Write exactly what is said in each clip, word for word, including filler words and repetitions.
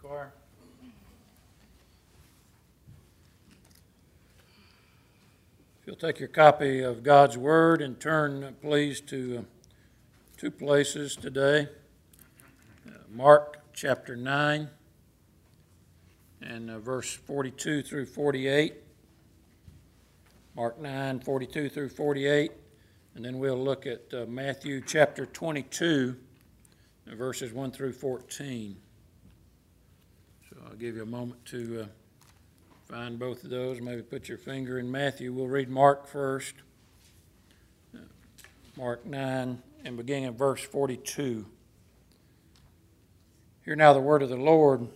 choir. If you'll take your copy of God's Word and turn, please, to uh, two places today. Uh, Mark chapter nine and uh, verse forty-two through forty-eight. Mark nine, forty-two through forty-eight. And then we'll look at uh, Matthew chapter twenty-two, verses one through fourteen. So I'll give you a moment to uh, find both of those. Maybe put your finger in Matthew. We'll read Mark first. Uh, Mark nine, and beginning at verse forty-two. Hear now the word of the Lord.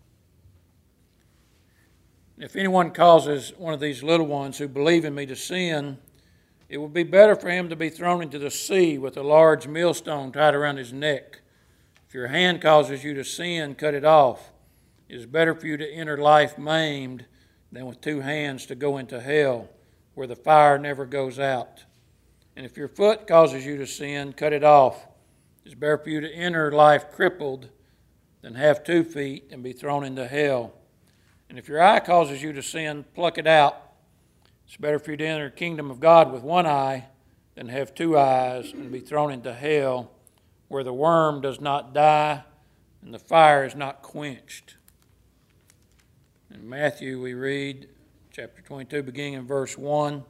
If anyone causes one of these little ones who believe in me to sin, it would be better for him to be thrown into the sea with a large millstone tied around his neck. If your hand causes you to sin, cut it off. It is better for you to enter life maimed than with two hands to go into hell, where the fire never goes out. And if your foot causes you to sin, cut it off. It is better for you to enter life crippled than have two feet and be thrown into hell. And if your eye causes you to sin, pluck it out. It's better for you to enter the kingdom of God with one eye than have two eyes and be thrown into hell, where the worm does not die and the fire is not quenched. In Matthew we read, chapter twenty-two, beginning in verse one.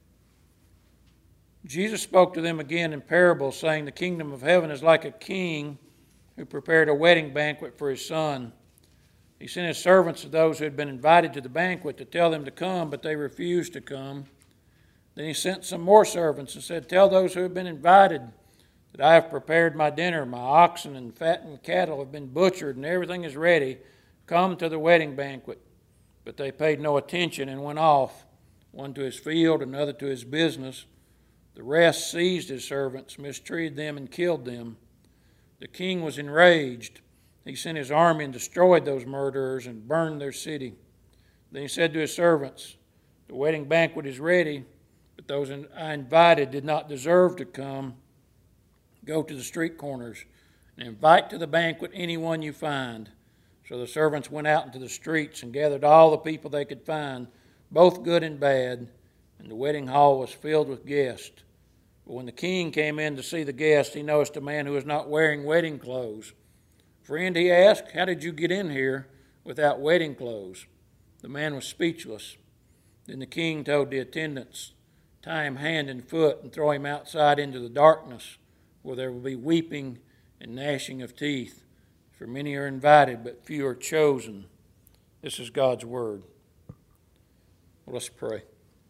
Jesus spoke to them again in parables, saying, the kingdom of heaven is like a king who prepared a wedding banquet for his son. He sent his servants to those who had been invited to the banquet to tell them to come, but they refused to come. Then he sent some more servants and said, tell those who have been invited that I have prepared my dinner. My oxen and fattened cattle have been butchered, and everything is ready. Come to the wedding banquet. But they paid no attention and went off, one to his field, another to his business. The rest seized his servants, mistreated them, and killed them. The king was enraged. He sent his army and destroyed those murderers and burned their city. Then he said to his servants, the wedding banquet is ready, but those I invited did not deserve to come. Go to the street corners and invite to the banquet anyone you find. So the servants went out into the streets and gathered all the people they could find, both good and bad, and the wedding hall was filled with guests. But when the king came in to see the guests, he noticed a man who was not wearing wedding clothes. Friend, he asked, how did you get in here without wedding clothes? The man was speechless. Then the king told the attendants, tie him hand and foot and throw him outside into the darkness, where there will be weeping and gnashing of teeth. For many are invited, but few are chosen. This is God's word. Well, let's pray.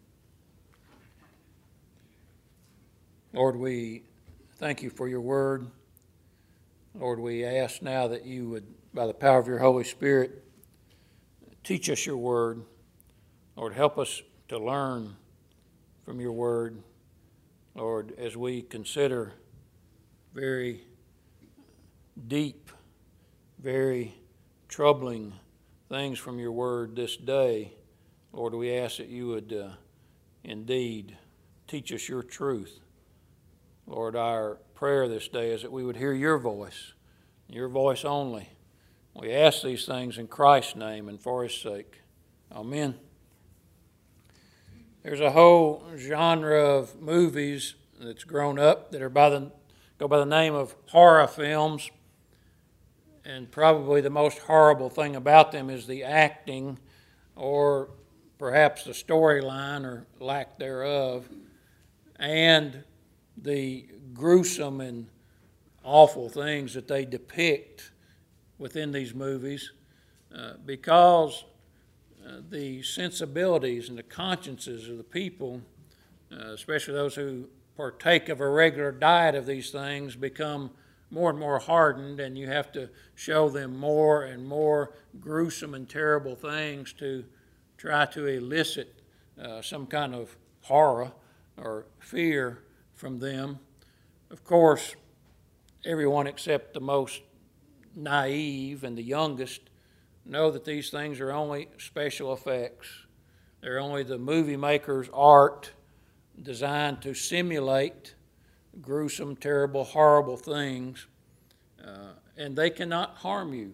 Lord, we thank you for your word. Lord, we ask now that you would, by the power of your Holy Spirit, teach us your word. Lord, help us to learn from your word. Lord, as we consider very deep, very troubling things from your word this day, Lord, we ask that you would uh, indeed teach us your truth. Lord, our prayer this day is that we would hear your voice, your voice only. We ask these things in Christ's name and for his sake. Amen. There's a whole genre of movies that's grown up that are by the go by the name of horror films, and probably the most horrible thing about them is the acting, or perhaps the storyline or lack thereof, and the gruesome and awful things that they depict within these movies, uh, because uh, the sensibilities and the consciences of the people, uh, especially those who partake of a regular diet of these things, become more and more hardened, and you have to show them more and more gruesome and terrible things to try to elicit uh, some kind of horror or fear from them. Of course, everyone except the most naive and the youngest know that these things are only special effects. They're only the movie maker's art designed to simulate gruesome, terrible, horrible things, uh, and they cannot harm you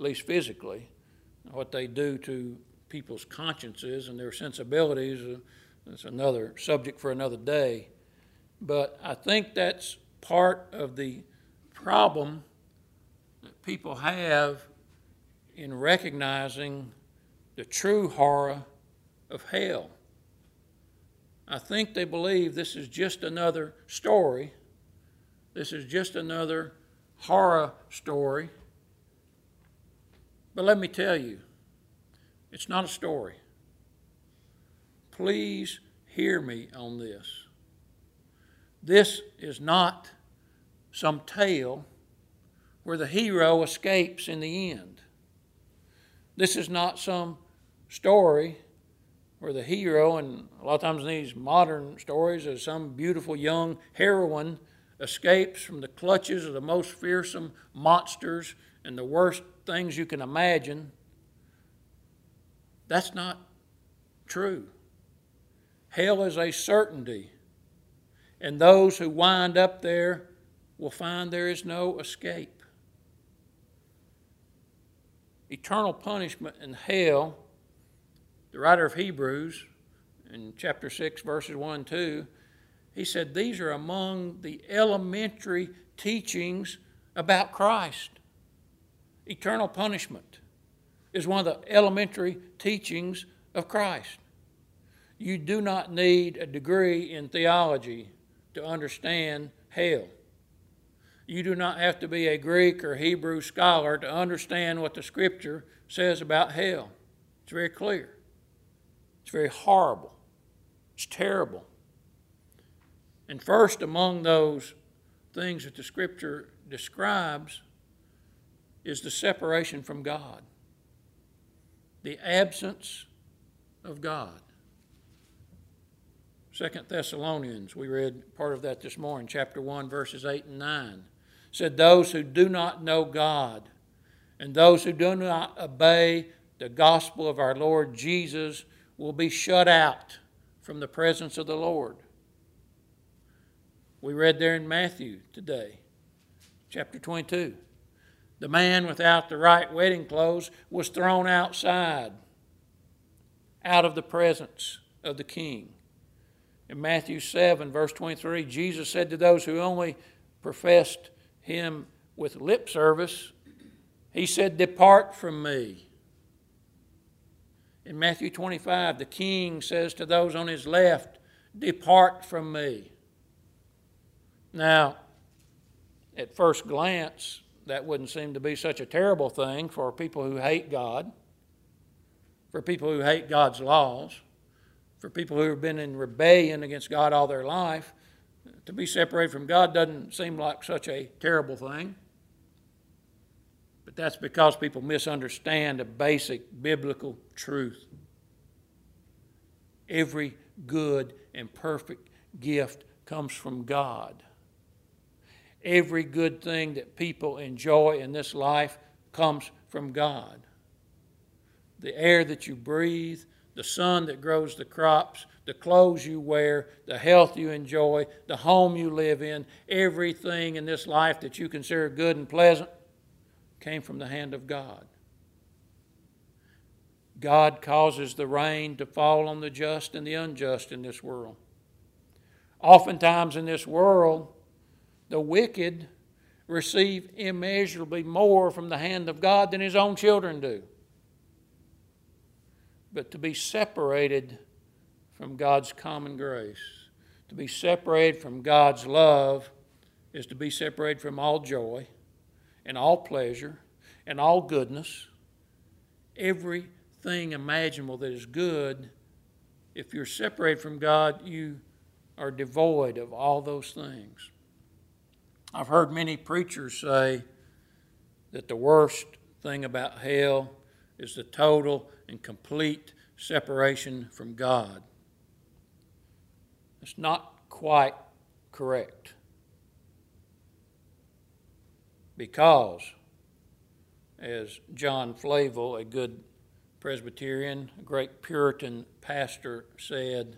at least physically. What they do to people's consciences and their sensibilities uh, is another subject for another day. But I think that's part of the problem that people have in recognizing the true horror of hell. I think they believe this is just another story. This is just another horror story. But let me tell you, it's not a story. Please hear me on this. This is not some tale where the hero escapes in the end. This is not some story where the hero, and a lot of times in these modern stories, as some beautiful young heroine escapes from the clutches of the most fearsome monsters and the worst things you can imagine. That's not true. Hell is a certainty, and those who wind up there will find there is no escape. Eternal punishment in hell, the writer of Hebrews, in chapter six, verses one and two, he said these are among the elementary teachings about Christ. Eternal punishment is one of the elementary teachings of Christ. You do not need a degree in theology to understand hell. You do not have to be a Greek or Hebrew scholar to understand what the Scripture says about hell. It's very clear. It's very horrible. It's terrible. And first among those things that the Scripture describes is the separation from God, the absence of God. Second Thessalonians, we read part of that this morning, chapter one, verses eight and nine, said, those who do not know God and those who do not obey the gospel of our Lord Jesus will be shut out from the presence of the Lord. We read there in Matthew today, chapter twenty-two. The man without the right wedding clothes was thrown outside, out of the presence of the King. In Matthew seven, verse twenty-three, Jesus said to those who only professed him with lip service, he said, depart from me. In Matthew twenty-five, the King says to those on his left, depart from me. Now, at first glance, that wouldn't seem to be such a terrible thing for people who hate God, for people who hate God's laws, for people who have been in rebellion against God all their life. To be separated from God doesn't seem like such a terrible thing. But that's because people misunderstand a basic biblical truth. Every good and perfect gift comes from God. Every good thing that people enjoy in this life comes from God. The air that you breathe, the sun that grows the crops, the clothes you wear, the health you enjoy, the home you live in, everything in this life that you consider good and pleasant came from the hand of God. God causes the rain to fall on the just and the unjust in this world. Oftentimes in this world, the wicked receive immeasurably more from the hand of God than his own children do. But to be separated from God's common grace, to be separated from God's love, is to be separated from all joy and all pleasure and all goodness. Everything imaginable that is good, if you're separated from God, you are devoid of all those things. I've heard many preachers say that the worst thing about hell is the total and complete separation from God. It's not quite correct. Because, as John Flavel, a good Presbyterian, a great Puritan pastor, said,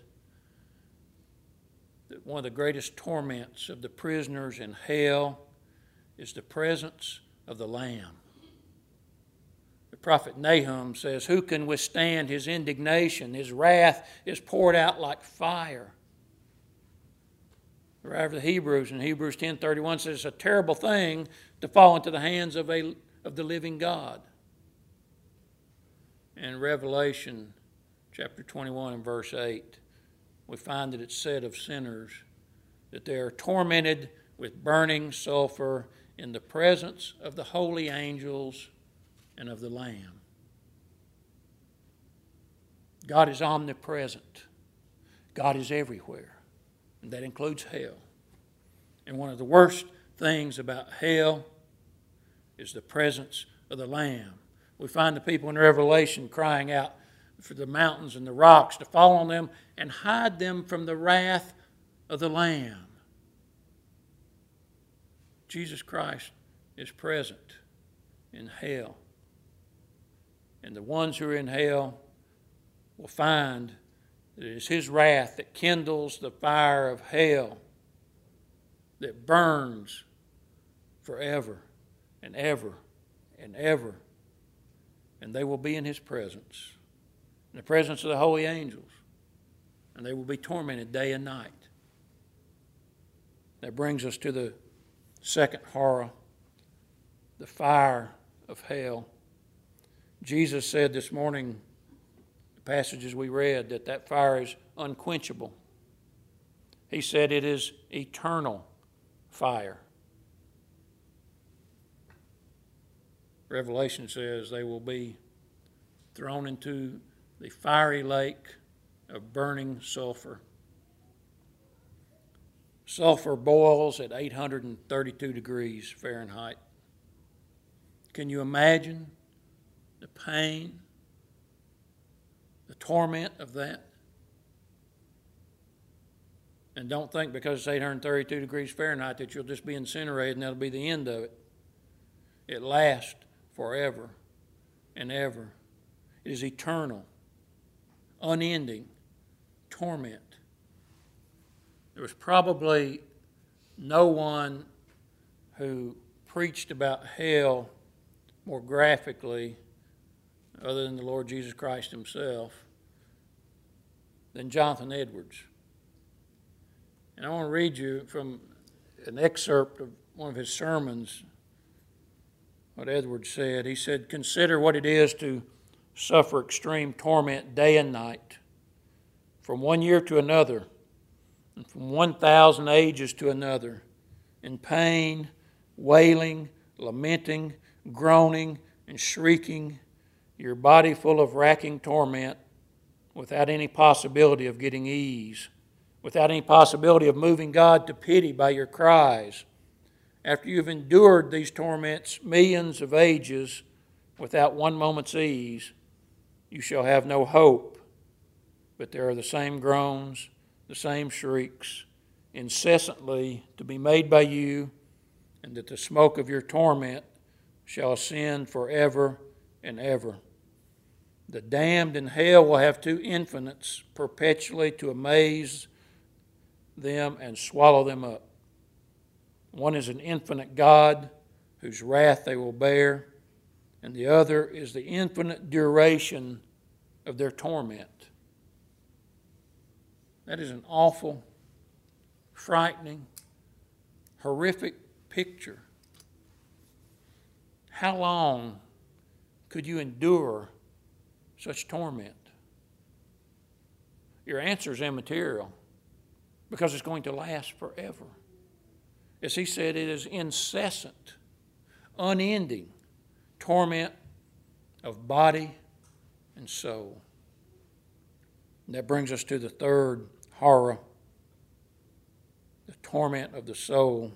that one of the greatest torments of the prisoners in hell is the presence of the Lamb. prophet Nahum says, who can withstand his indignation? His wrath is poured out like fire. The writer of the Hebrews in Hebrews ten thirty-one says it's a terrible thing to fall into the hands of, a, of the living God. In Revelation chapter twenty-one and verse eight, we find that it's said of sinners that they are tormented with burning sulfur in the presence of the holy angels and of the Lamb. God is omnipresent. God is everywhere. And that includes hell. And one of the worst things about hell is the presence of the Lamb. We find the people in Revelation crying out for the mountains and the rocks to fall on them and hide them from the wrath of the Lamb. Jesus Christ is present in hell. And the ones who are in hell will find that it is His wrath that kindles the fire of hell that burns forever and ever and ever. And they will be in His presence, in the presence of the holy angels. And they will be tormented day and night. That brings us to the second horror, the fire of hell. Jesus said this morning, the passages we read, that that fire is unquenchable. He said it is eternal fire. Revelation says they will be thrown into the fiery lake of burning sulfur. Sulfur boils at eight hundred thirty-two degrees Fahrenheit. Can you imagine the pain, the torment of that? And don't think because it's eight hundred thirty-two degrees Fahrenheit that you'll just be incinerated and that'll be the end of it. It lasts forever and ever. It is eternal, unending torment. There was probably no one who preached about hell more graphically, other than the Lord Jesus Christ Himself, than Jonathan Edwards. And I want to read you from an excerpt of one of his sermons what Edwards said. He said, "Consider what it is to suffer extreme torment day and night, from one year to another, and from one thousand ages to another, in pain, wailing, lamenting, groaning, and shrieking, your body full of racking torment, without any possibility of getting ease, without any possibility of moving God to pity by your cries. After you've endured these torments millions of ages without one moment's ease, you shall have no hope, but there are the same groans, the same shrieks, incessantly to be made by you, and that the smoke of your torment shall ascend forever and ever. The damned in hell will have two infinites perpetually to amaze them and swallow them up. One is an infinite God whose wrath they will bear, and the other is the infinite duration of their torment." That is an awful, frightening, horrific picture. How long could you endure such torment? Your answer is immaterial because it's going to last forever. As he said, it is incessant, unending torment of body and soul. And that brings us to the third horror, the torment of the soul.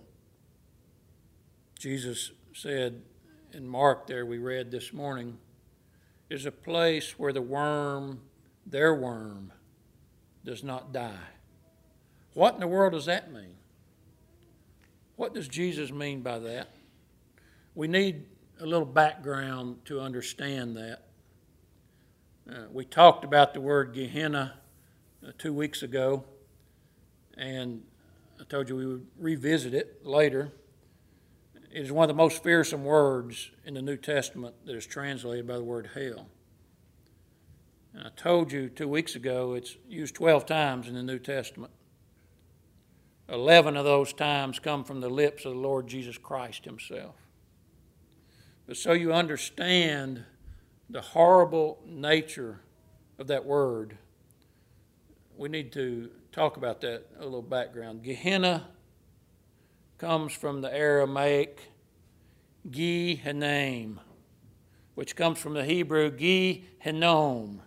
Jesus said in Mark there we read this morning, is a place where the worm, their worm, does not die. What in the world does that mean? What does Jesus mean by that? We need a little background to understand that. Uh, we talked about the word Gehenna uh, two weeks ago, and I told you we would revisit it later. It is one of the most fearsome words in the New Testament that is translated by the word hell. And I told you two weeks ago it's used twelve times in the New Testament. Eleven of those times come from the lips of the Lord Jesus Christ himself. But so you understand the horrible nature of that word, we need to talk about that, a little background. Gehenna comes from the Aramaic Gi-Henaim, which comes from the Hebrew Gi-Hinnom.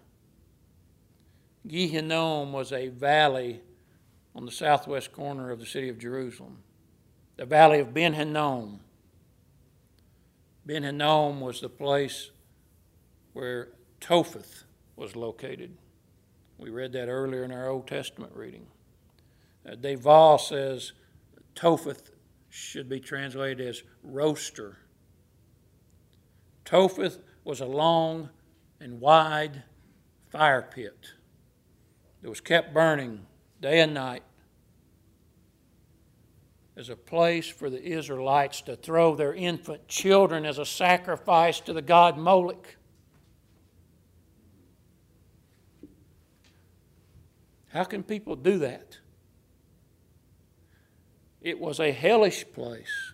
Gi-Hinnom was a valley on the southwest corner of the city of Jerusalem, the valley of Ben Hinnom. Ben Hinnom was the place where Topheth was located. We read that earlier in our Old Testament reading. Uh, Deval says Topheth should be translated as roaster. Topheth was a long and wide fire pit that was kept burning day and night as a place for the Israelites to throw their infant children as a sacrifice to the god Moloch. How can people do that? It was a hellish place,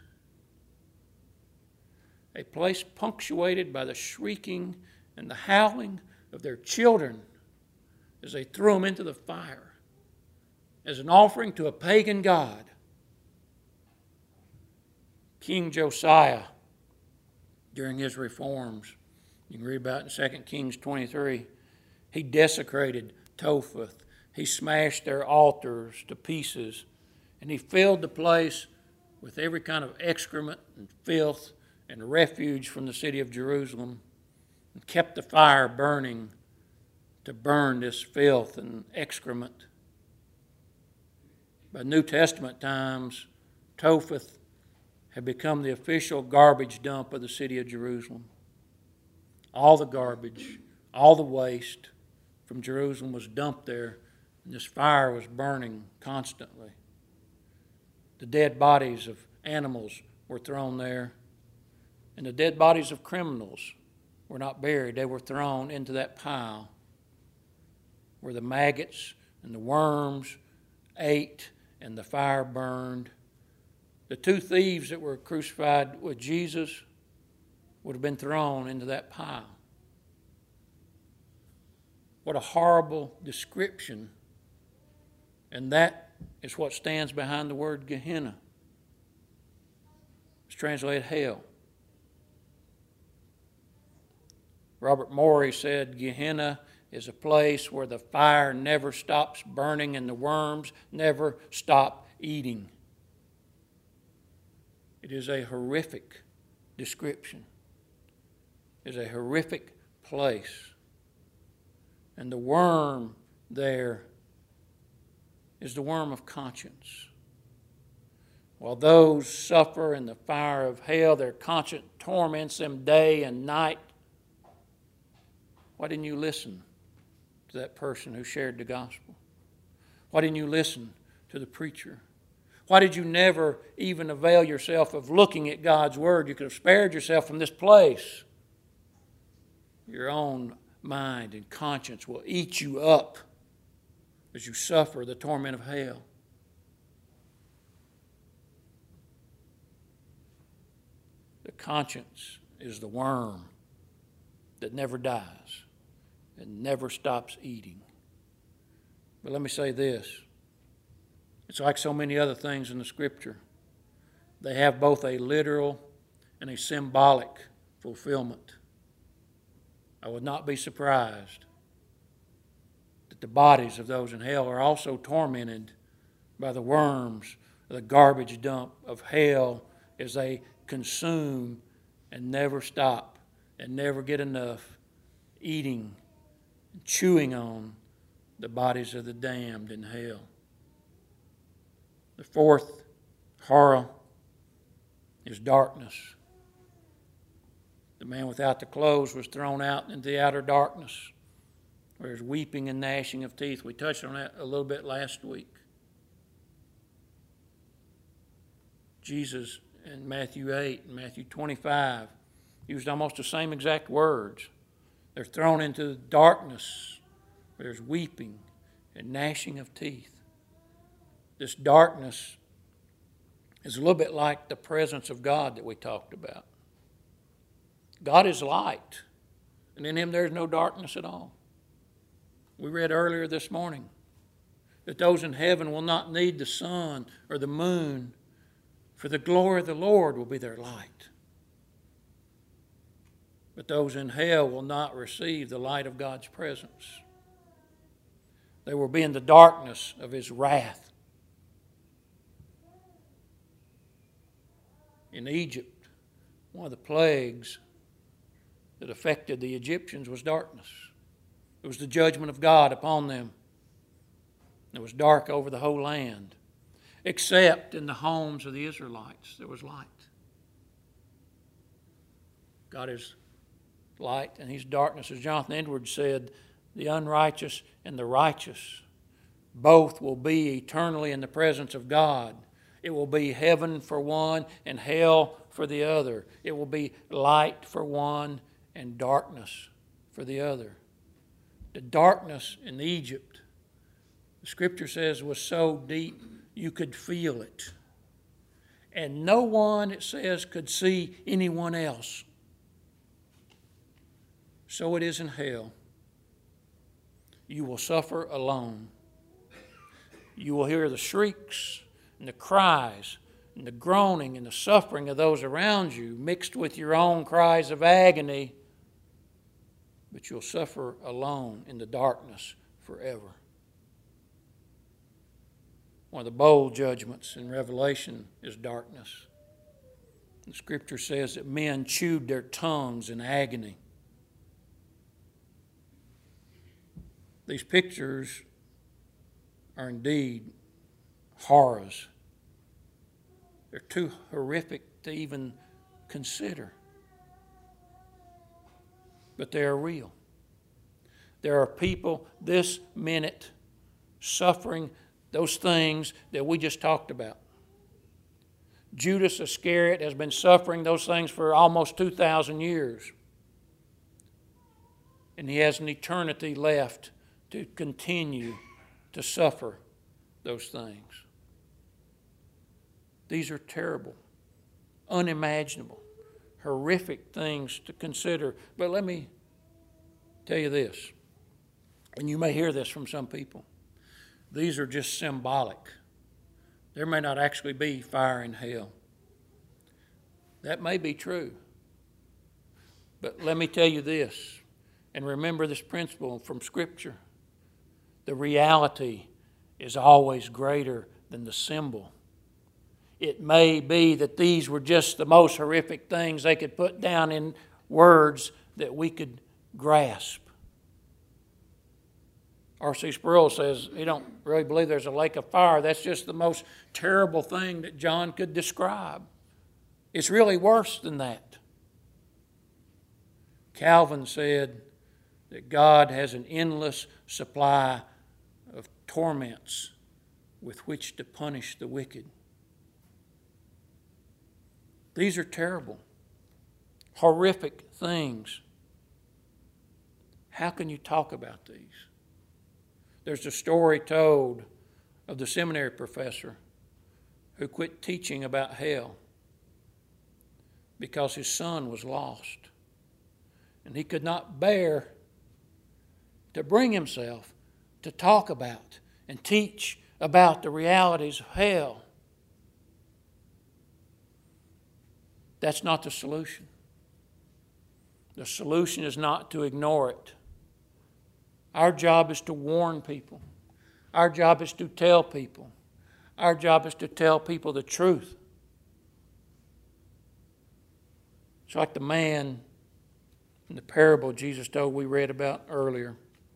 a place punctuated by the shrieking and the howling of their children as they threw them into the fire as an offering to a pagan god. King Josiah, during his reforms, you can read about it in Second Kings twenty-three, he desecrated Topheth. He smashed their altars to pieces, and he filled the place with every kind of excrement and filth and refuge from the city of Jerusalem, and kept the fire burning to burn this filth and excrement. By New Testament times, Topheth had become the official garbage dump of the city of Jerusalem. All the garbage, all the waste from Jerusalem was dumped there, and this fire was burning constantly. The dead bodies of animals were thrown there, and the dead bodies of criminals were not buried. They were thrown into that pile where the maggots and the worms ate and the fire burned. The two thieves that were crucified with Jesus would have been thrown into that pile. What a horrible description. And that is what stands behind the word Gehenna. It's translated hell. Robert Morey said Gehenna is a place where the fire never stops burning and the worms never stop eating. It is a horrific description. It is a horrific place. And the worm there is the worm of conscience. While those suffer in the fire of hell, their conscience torments them day and night. Why didn't you listen to that person who shared the gospel? Why didn't you listen to the preacher? Why did you never even avail yourself of looking at God's word? You could have spared yourself from this place. Your own mind and conscience will eat you up as you suffer the torment of hell. The conscience is the worm that never dies and never stops eating. But let me say this. It's like so many other things in the Scripture. They have both a literal and a symbolic fulfillment. I would not be surprised that the bodies of those in hell are also tormented by the worms, the garbage dump of hell, as they consume and never stop and never get enough, eating and chewing on the bodies of the damned in hell. The fourth horror is darkness. The man without the clothes was thrown out into the outer darkness, where there's weeping and gnashing of teeth. We touched on that a little bit last week. Jesus in Matthew eight and Matthew twenty-five used almost the same exact words. They're thrown into darkness where there's weeping and gnashing of teeth. This darkness is a little bit like the presence of God that we talked about. God is light, and in Him there's no darkness at all. We read earlier this morning that those in heaven will not need the sun or the moon, for the glory of the Lord will be their light. But those in hell will not receive the light of God's presence. They will be in the darkness of His wrath. In Egypt, one of the plagues that affected the Egyptians was darkness. It was the judgment of God upon them. It was dark over the whole land, except in the homes of the Israelites there was light. God is light and He's darkness. As Jonathan Edwards said, the unrighteous and the righteous both will be eternally in the presence of God. It will be heaven for one and hell for the other. It will be light for one and darkness for the other. The darkness in Egypt, the Scripture says, was so deep you could feel it. And no one, it says, could see anyone else. So it is in hell. You will suffer alone. You will hear the shrieks and the cries and the groaning and the suffering of those around you mixed with your own cries of agony, but you'll suffer alone in the darkness forever. One of the bold judgments in Revelation is darkness. The Scripture says that men chewed their tongues in agony. These pictures are indeed horrors. They're too horrific to even consider. But they are real. There are people this minute suffering those things that we just talked about. Judas Iscariot has been suffering those things for almost two thousand years. And he has an eternity left to continue to suffer those things. These are terrible, unimaginable, horrific things to consider. But let me tell you this, and you may hear this from some people. These are just symbolic. There may not actually be fire in hell. That may be true. But let me tell you this, and remember this principle from Scripture. The reality is always greater than the symbol. It may be that these were just the most horrific things they could put down in words that we could grasp. R C Sproul says he don't really believe there's a lake of fire. That's just the most terrible thing that John could describe. It's really worse than that. Calvin said that God has an endless supply of torments with which to punish the wicked. These are terrible, horrific things. How can you talk about these? There's a story told of the seminary professor who quit teaching about hell because his son was lost. And he could not bear to bring himself to talk about and teach about the realities of hell. That's not the solution. The solution is not to ignore it. Our job is to warn people. Our job is to tell people. Our job is to tell people the truth. It's like the man in the parable Jesus told we read about earlier.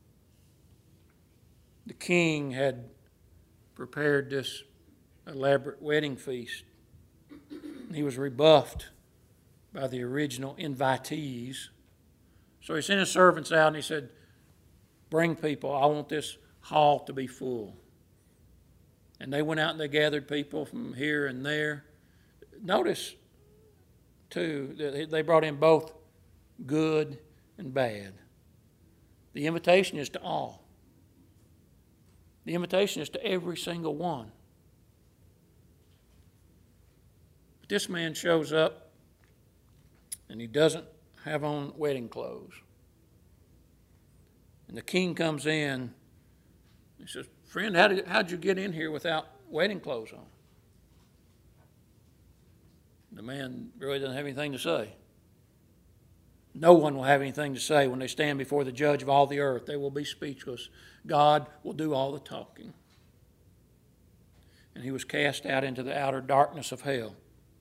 The king had prepared this elaborate wedding feast. He was rebuffed by the original invitees. So he sent his servants out and he said, "Bring people. I want this hall to be full." And they went out and they gathered people from here and there. Notice two. They brought in both good and bad. The invitation is to all. The invitation is to every single one. But this man shows up and he doesn't have on wedding clothes. And the king comes in. He says, "Friend, how did, how'd you get in here without wedding clothes on?" The man really doesn't have anything to say. No one will have anything to say when they stand before the judge of all the earth. They will be speechless. God will do all the talking. And he was cast out into the outer darkness of hell.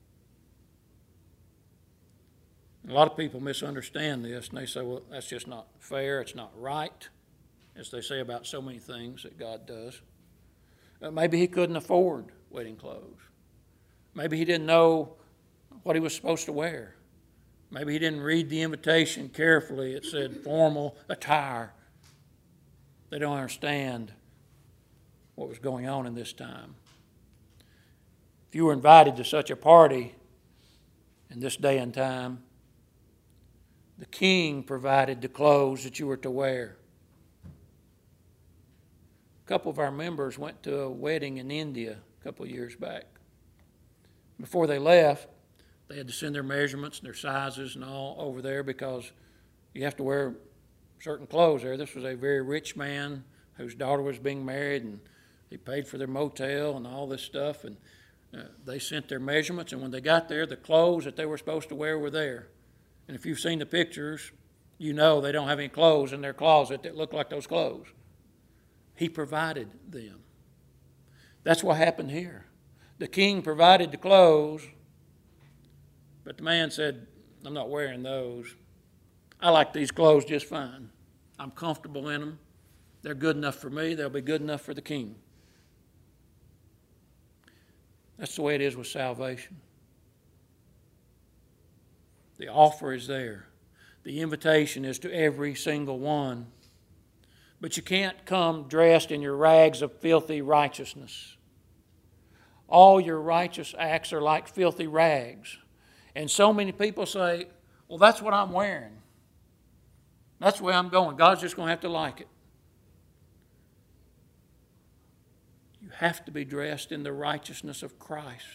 A lot of people misunderstand this, and they say, well, that's just not fair, it's not right, as they say about so many things that God does. Uh, maybe he couldn't afford wedding clothes. Maybe he didn't know what he was supposed to wear. Maybe he didn't read the invitation carefully. It said formal attire. They don't understand what was going on in this time. If you were invited to such a party in this day and time, the king provided the clothes that you were to wear. A couple of our members went to a wedding in India a couple of years back. Before they left, they had to send their measurements and their sizes and all over there because you have to wear certain clothes there. This was a very rich man whose daughter was being married, and he paid for their motel and all this stuff. And uh, they sent their measurements, and when they got there, the clothes that they were supposed to wear were there. And if you've seen the pictures, you know they don't have any clothes in their closet that look like those clothes. He provided them. That's what happened here. The king provided the clothes, but the man said, I'm not wearing those. I like these clothes just fine. I'm comfortable in them. They're good enough for me. They'll be good enough for the king. That's the way it is with salvation. The offer is there. The invitation is to every single one. But you can't come dressed in your rags of filthy righteousness. All your righteous acts are like filthy rags. And so many people say, well, that's what I'm wearing. That's the way I'm going. God's just going to have to like it. You have to be dressed in the righteousness of Christ.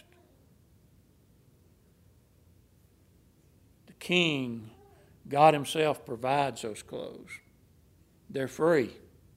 The King, God Himself, provides those clothes. They're free.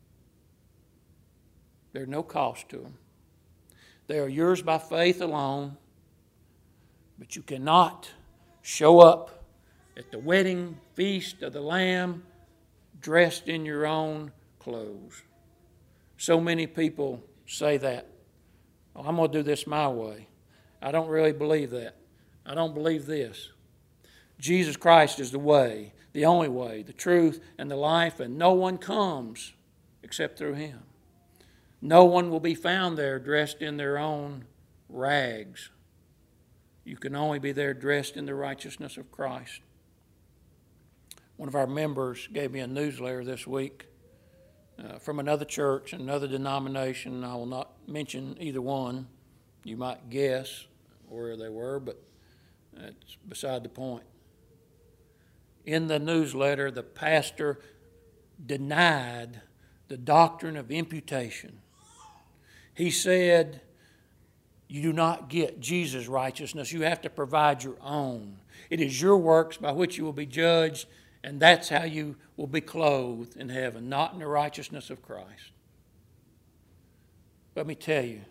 There's no cost to them. They are yours by faith alone, but you cannot show up at the wedding feast of the Lamb dressed in your own clothes. So many people say that. Oh, I'm going to do this my way. I don't really believe that. I don't believe this. Jesus Christ is the way, the only way, the truth, and the life, and no one comes except through Him. No one will be found there dressed in their own rags. You can only be there dressed in the righteousness of Christ. One of our members gave me a newsletter this week uh, from another church, another denomination. I will not mention either one. You might guess where they were, but that's beside the point. In the newsletter, the pastor denied the doctrine of imputation. He said, you do not get Jesus' righteousness. You have to provide your own. It is your works by which you will be judged, and that's how you will be clothed in heaven, not in the righteousness of Christ. Let me tell you,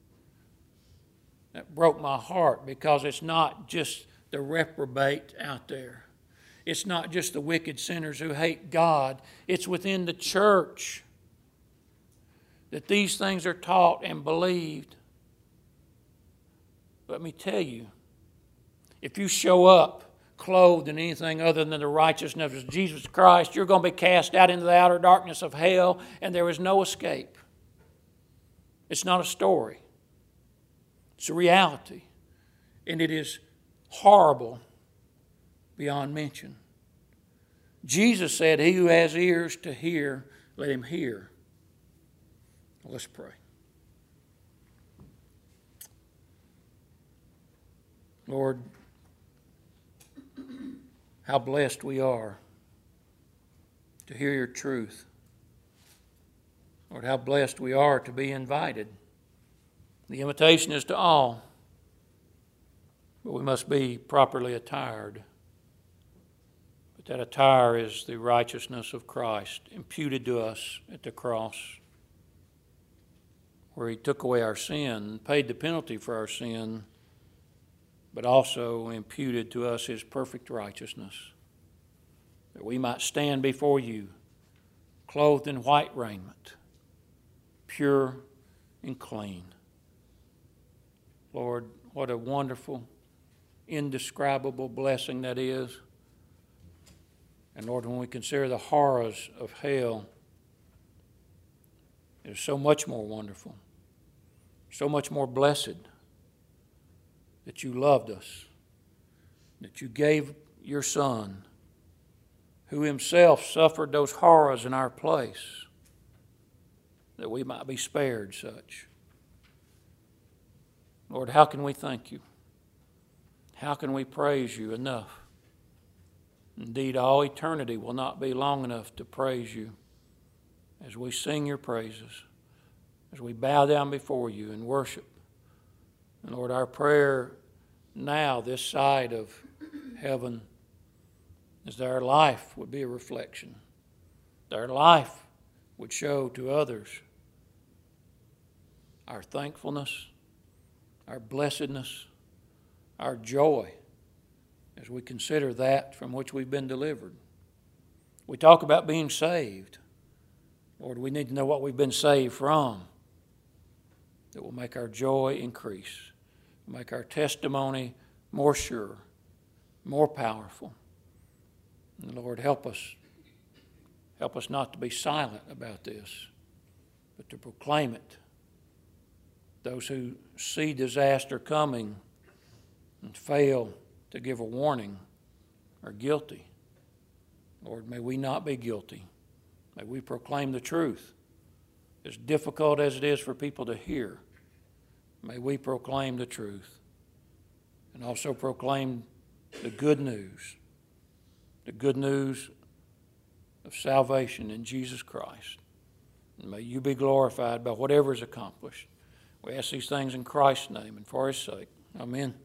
that broke my heart, because it's not just the reprobate out there. It's not just the wicked sinners who hate God. It's within the church that these things are taught and believed. Let me tell you, if you show up clothed in anything other than the righteousness of Jesus Christ, you're going to be cast out into the outer darkness of hell, and there is no escape. It's not a story. It's a reality. And it is horrible beyond mention. Jesus said, he who has ears to hear, let him hear. Let's pray. Lord, how blessed we are to hear your truth. Lord, how blessed we are to be invited. The invitation is to all, but we must be properly attired. But that attire is the righteousness of Christ imputed to us at the cross, where he took away our sin, paid the penalty for our sin, but also imputed to us his perfect righteousness, that we might stand before you, clothed in white raiment, pure and clean. Lord, what a wonderful, indescribable blessing that is. And Lord, when we consider the horrors of hell, it is so much more wonderful, so much more blessed that you loved us, that you gave your Son, who himself suffered those horrors in our place, that we might be spared such. Lord, how can we thank you? How can we praise you enough? Indeed, all eternity will not be long enough to praise you as we sing your praises, as we bow down before you and worship. And Lord, our prayer now, this side of heaven, is that our life would be a reflection, that our life would show to others our thankfulness, our blessedness, our joy, as we consider that from which we've been delivered. We talk about being saved. Lord, we need to know what we've been saved from, that will make our joy increase, make our testimony more sure, more powerful. And Lord, help us. Help us not to be silent about this, but to proclaim it. Those who see disaster coming and fail to give a warning are guilty. Lord, may we not be guilty. May we proclaim the truth. As difficult as it is for people to hear, may we proclaim the truth and also proclaim the good news, the good news of salvation in Jesus Christ. And may you be glorified by whatever is accomplished. We ask these things in Christ's name and for his sake. Amen.